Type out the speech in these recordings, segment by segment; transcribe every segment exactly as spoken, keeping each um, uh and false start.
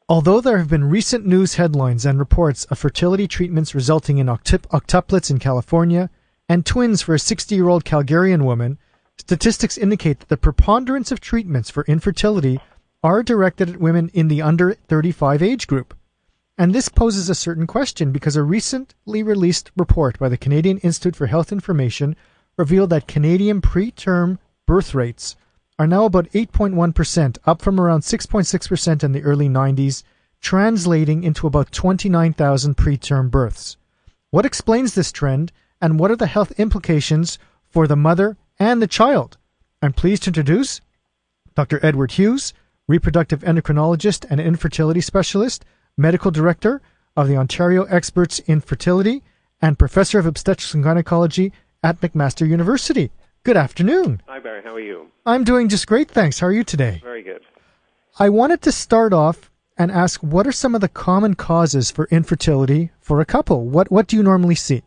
Although there have been recent news headlines and reports of fertility treatments resulting in octup- octuplets in California and twins for a sixty-year-old Calgarian woman, statistics indicate that the preponderance of treatments for infertility are directed at women in the under thirty-five age group. And this poses a certain question because a recently released report by the Canadian Institute for Health Information revealed that Canadian preterm birth rates are now about eight point one percent, up from around six point six percent in the early nineties, translating into about twenty-nine thousand preterm births. What explains this trend, and what are the health implications for the mother and the child? I'm pleased to introduce Doctor Edward Hughes, reproductive endocrinologist and infertility specialist, medical director of the Ontario Experts in Fertility, and professor of obstetrics and gynecology at McMaster University. Good afternoon. Hi, Barry. How are you? I'm doing just great, thanks. How are you today? Very good. I wanted to start off and ask, what are some of the common causes for infertility for a couple? What what do you normally see?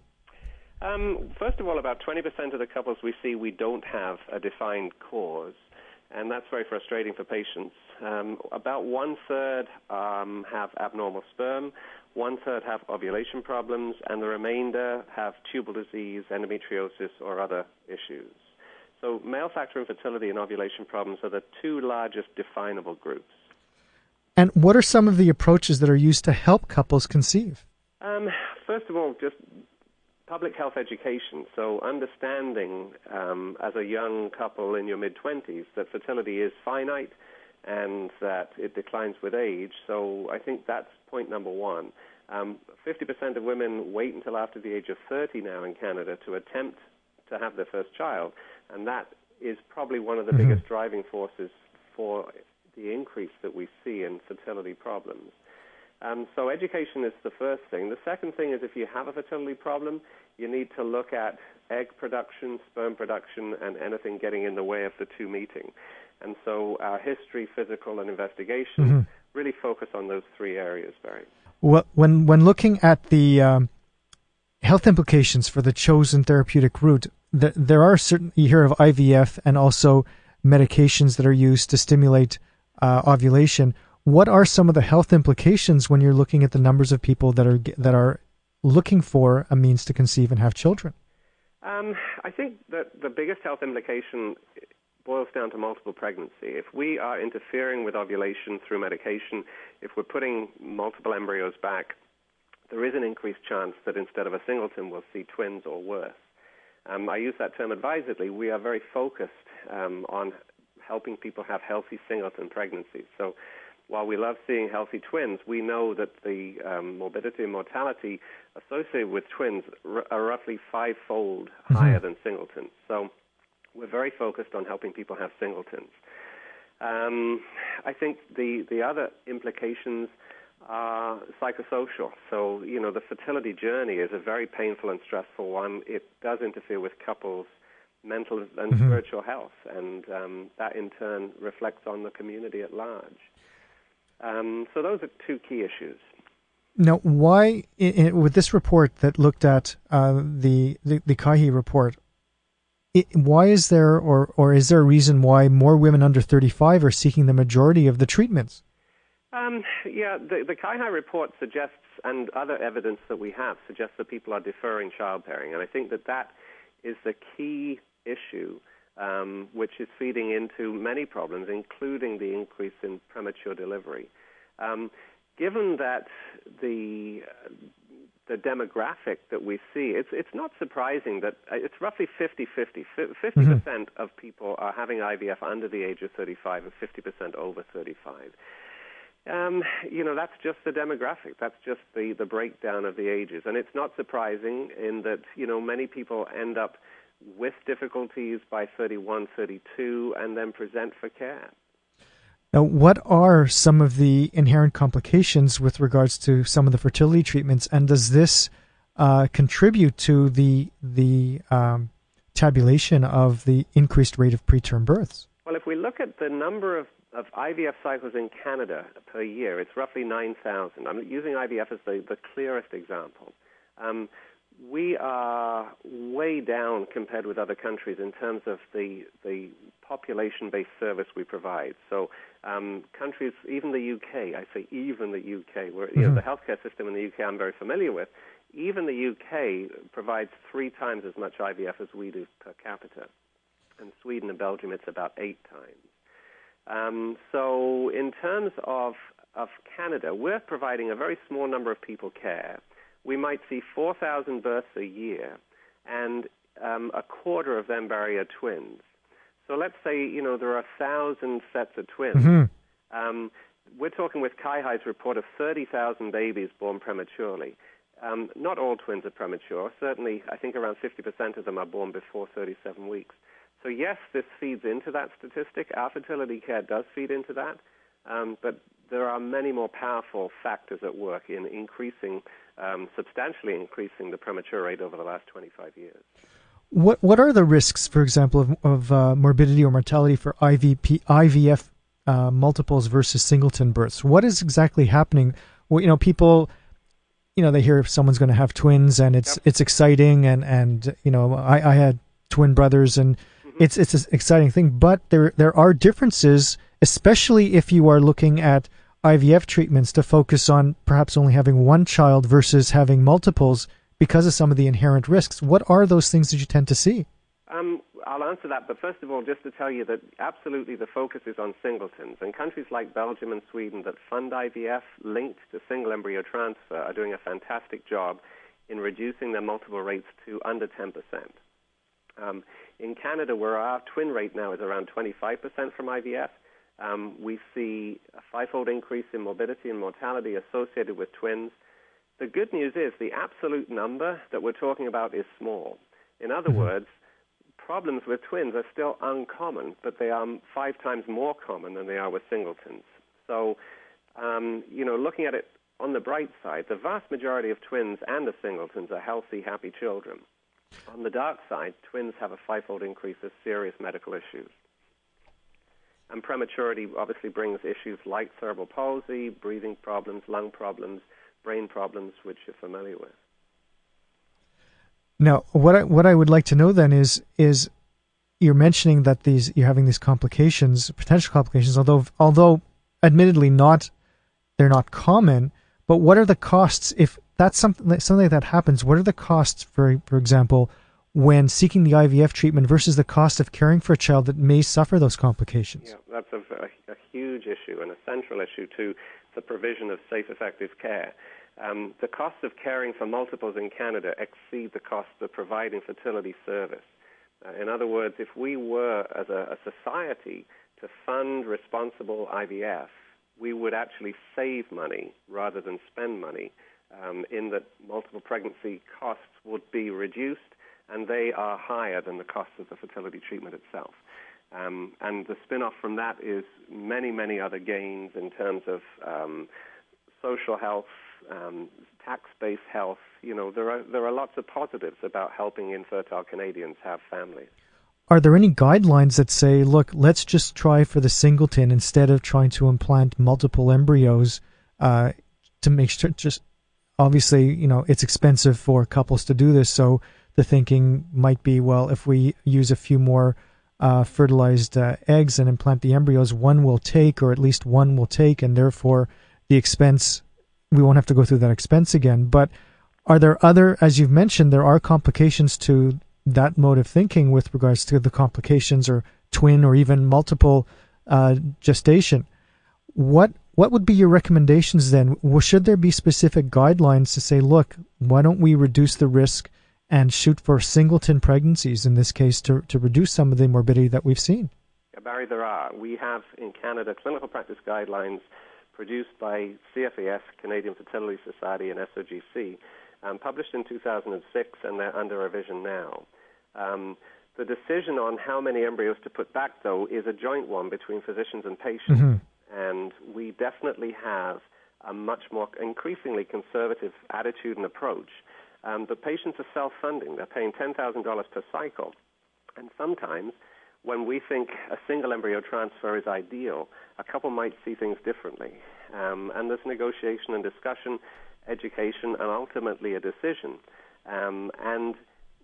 Um, first of all, about twenty percent of the couples we see, we don't have a defined cause, and that's very frustrating for patients. Um, about one-third um, have abnormal sperm, one-third have ovulation problems, and the remainder have tubal disease, endometriosis, or other issues. So male factor infertility and ovulation problems are the two largest definable groups. And what are some of the approaches that are used to help couples conceive? Um, first of all, just public health education. So understanding um, as a young couple in your mid-twenties that fertility is finite and that it declines with age. So I think that's point number one. Um, fifty percent of women wait until after the age of thirty now in Canada to attempt to have their first child, and that is probably one of the mm-hmm. biggest driving forces for the increase that we see in fertility problems. Um, so education is the first thing. The second thing is if you have a fertility problem, you need to look at egg production, sperm production, and anything getting in the way of the two meeting. And so our history, physical, and investigation mm-hmm. really focus on those three areas, Barry. Well, when, when looking at the um, health implications for the chosen therapeutic route, th- there are certain, you hear of I V F and also medications that are used to stimulate uh, ovulation. What are some of the health implications when you're looking at the numbers of people that are that are looking for a means to conceive and have children? Um, I think that the biggest health implication boils down to multiple pregnancy. If we are interfering with ovulation through medication, if we're putting multiple embryos back, there is an increased chance that instead of a singleton, we'll see twins or worse. Um, I use that term advisedly. We are very focused um, on helping people have healthy singleton pregnancies. So while we love seeing healthy twins, we know that the um, morbidity and mortality associated with twins r- are roughly five-fold mm-hmm. higher than singletons. So we're very focused on helping people have singletons. Um, I think the, the other implications are psychosocial. So, you know, the fertility journey is a very painful and stressful one. It does interfere with couples' mental and mm-hmm. spiritual health, and um, that in turn reflects on the community at large. Um, so those are two key issues. Now, why, in, in, with this report that looked at uh, the, the, the CAHI report, it, why is there, or, or is there a reason why more women under thirty-five are seeking the majority of the treatments? Um, yeah, the, the CAHI report suggests, and other evidence that we have, suggests that people are deferring childbearing. And I think that that is the key issue Um, which is feeding into many problems, including the increase in premature delivery. Um, given that the the demographic that we see, it's it's not surprising that it's roughly fifty-fifty. fifty percent mm-hmm. of people are having I V F under the age of thirty-five and fifty percent over thirty-five. Um, you know, that's just the demographic. That's just the, the breakdown of the ages. And it's not surprising in that, you know, many people end up with difficulties by thirty-one, thirty-two, and then present for care. Now, what are some of the inherent complications with regards to some of the fertility treatments, and does this uh, contribute to the the um, tabulation of the increased rate of preterm births? Well, if we look at the number of, of I V F cycles in Canada per year, it's roughly nine thousand. I'm using I V F as the, the clearest example. Um, We are way down compared with other countries in terms of the the population-based service we provide. So Um, countries, even the U K, I say even the U K, where you Mm-hmm. know the healthcare system in the U K I'm very familiar with, even the U K provides three times as much I V F as we do per capita. In Sweden and Belgium, it's about eight times. Um, so in terms of, of Canada, we're providing a very small number of people care. We might see four thousand births a year, and um, a quarter of them barrier twins. So let's say, you know, there are a thousand sets of twins. Mm-hmm. Um, we're talking with Kaihai's report of thirty thousand babies born prematurely. Um, not all twins are premature. Certainly, I think around fifty percent of them are born before thirty-seven weeks. So yes, this feeds into that statistic. Our fertility care does feed into that. Um, but there are many more powerful factors at work in increasing, um, substantially increasing the premature rate over the last twenty-five years. What what are the risks, for example, of, of uh, morbidity or mortality for I V P, I V F uh, multiples versus singleton births? What is exactly happening? Well, you know, people, you know, they hear if someone's going to have twins, and it's Yep. it's exciting, and and you know, I, I had twin brothers, and mm-hmm. it's it's an exciting thing. But there there are differences, especially if you are looking at I V F treatments to focus on perhaps only having one child versus having multiples, because of some of the inherent risks. What are those things that you tend to see? Um, I'll answer that, but first of all, just to tell you that absolutely the focus is on singletons. And countries like Belgium and Sweden that fund I V F linked to single embryo transfer are doing a fantastic job in reducing their multiple rates to under ten percent. Um, in Canada, where our twin rate now is around twenty-five percent from I V F, um, we see a fivefold increase in morbidity and mortality associated with twins. The good news is the absolute number that we're talking about is small. In other mm-hmm. words, problems with twins are still uncommon, but they are five times more common than they are with singletons. So, um, you know, looking at it on the bright side, the vast majority of twins and of singletons are healthy, happy children. On the dark side, twins have a fivefold increase of serious medical issues. And prematurity obviously brings issues like cerebral palsy, breathing problems, lung problems, brain problems, which you're familiar with. Now, what I, what I would like to know then is is you're mentioning that these you're having these complications, potential complications, although although admittedly not they're not common. But what are the costs if that's something something like that happens? What are the costs, for for example, when seeking the I V F treatment versus the cost of caring for a child that may suffer those complications? Yeah, that's a, a, a huge issue and a central issue to the provision of safe, effective care. Um, the costs of caring for multiples in Canada exceed the costs of providing fertility service. Uh, in other words, if we were, as a, a society, to fund responsible I V F, we would actually save money rather than spend money, um, in that multiple pregnancy costs would be reduced, and they are higher than the costs of the fertility treatment itself. Um, and the spin-off from that is many, many other gains in terms of um, social health, um, tax-based health. You know, there are there are lots of positives about helping infertile Canadians have families. Are there any guidelines that say, look, let's just try for the singleton instead of trying to implant multiple embryos uh, to make sure, just obviously, you know, it's expensive for couples to do this, so the thinking might be, well, if we use a few more uh, fertilized uh, eggs and implant the embryos, one will take, or at least one will take, and therefore the expense, we won't have to go through that expense again. But are there other, as you've mentioned, there are complications to that mode of thinking with regards to the complications or twin or even multiple uh, gestation. What what would be your recommendations then? Well, should there be specific guidelines to say, look, why don't we reduce the risk and shoot for singleton pregnancies in this case to, to reduce some of the morbidity that we've seen? Yeah, Barry, there are. We have in Canada clinical practice guidelines produced by C F A S, Canadian Fertility Society, and S O G C, um, published in two thousand six, and they're under revision now. Um, the decision on how many embryos to put back, though, is a joint one between physicians and patients. Mm-hmm. And we definitely have a much more increasingly conservative attitude and approach. Um, the patients are self-funding. They're paying ten thousand dollars per cycle. And sometimes, when we think a single embryo transfer is ideal, a couple might see things differently. Um, and there's negotiation and discussion, education, and ultimately a decision. Um, and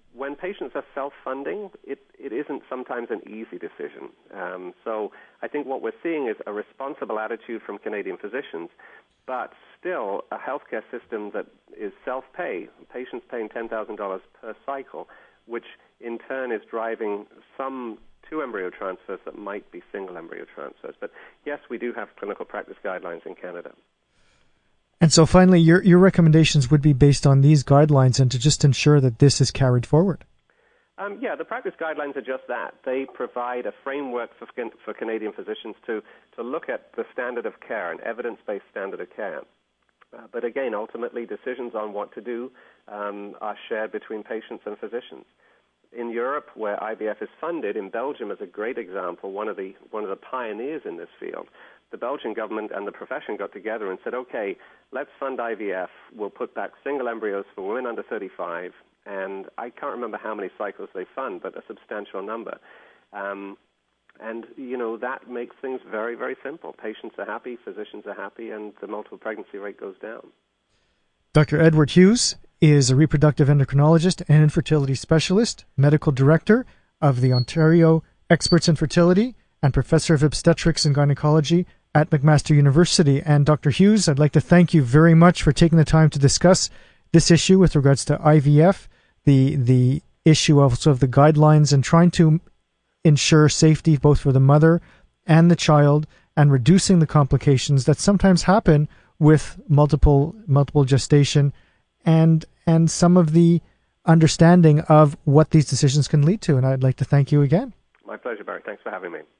when patients are self-funding, it, it isn't sometimes an easy decision. Um, so I think what we're seeing is a responsible attitude from Canadian physicians, but still a healthcare system that is self-pay, patients paying ten thousand dollars per cycle, which in turn is driving some two embryo transfers that might be single embryo transfers. But yes, we do have clinical practice guidelines in Canada. And so finally, your your recommendations would be based on these guidelines and to just ensure that this is carried forward. Um, yeah, the practice guidelines are just that. They provide a framework for, for Canadian physicians to, to look at the standard of care, an evidence-based standard of care. Uh, but again, ultimately, decisions on what to do um, are shared between patients and physicians. In Europe, where I V F is funded, in Belgium is a great example, one of the one of the pioneers in this field. The Belgian government and the profession got together and said, okay, let's fund I V F. We'll put back single embryos for women under thirty-five. And I can't remember how many cycles they fund, but a substantial number. Um, and, you know, that makes things very, very simple. Patients are happy, physicians are happy, and the multiple pregnancy rate goes down. Doctor Edward Hughes is a reproductive endocrinologist and infertility specialist, medical director of the Ontario Experts in Fertility, and professor of obstetrics and gynecology at McMaster University. And Doctor Hughes, I'd like to thank you very much for taking the time to discuss this issue with regards to I V F, the the issue also of the guidelines and trying to ensure safety both for the mother and the child and reducing the complications that sometimes happen with multiple multiple gestation and and some of the understanding of what these decisions can lead to. And I'd like to thank you again. My pleasure, Barry. Thanks for having me.